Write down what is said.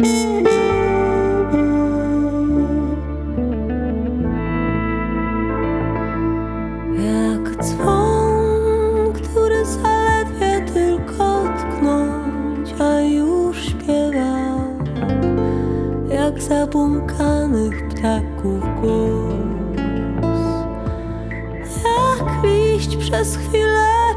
Jak dzwon, który zaledwie tylko tknąć, a już śpiewa. Jak zabłąkanych ptaków głos. Jak liść przez chwilę